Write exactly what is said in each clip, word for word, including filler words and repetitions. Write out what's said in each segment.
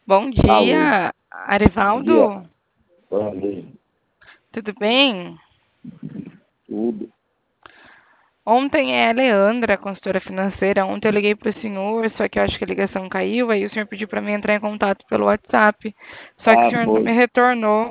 Bom Alô, dia, bom dia. Arivaldo. Bom dia. Tudo bem? Tudo. Ontem é a Leandra, consultora financeira. Ontem eu liguei para o senhor, só que eu acho que a ligação caiu. Aí o senhor pediu para mim entrar em contato pelo WhatsApp. Só que o Ah, senhor não me foi. retornou.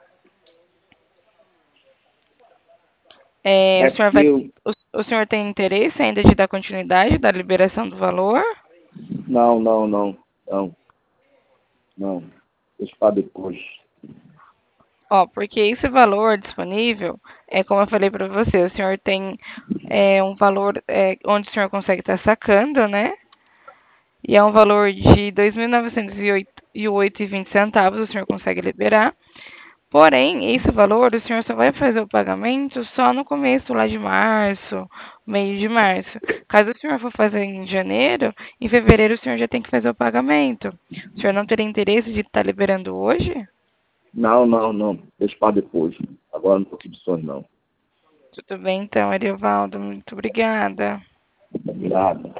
É, o É senhor porque vai, eu. o, o senhor tem interesse ainda de dar continuidade da liberação do valor? Não, não, não. Não, não. Deixa para depois. Ó, porque esse valor disponível, é como eu falei para você, o senhor tem é, um valor é, onde o senhor consegue estar sacando, né? E é um valor de dois mil novecentos e oito e oito e vinte centavos, o senhor consegue liberar. Porém, esse valor o senhor só vai fazer o pagamento só no começo lá de março, meio de março. Caso o senhor for fazer em janeiro, em fevereiro o senhor já tem que fazer o pagamento. O senhor não teria interesse de estar liberando hoje? Não, não, não. Deixa para depois. Agora não tô com opções, não. Tudo bem então, Ariovaldo, muito obrigada. Nada.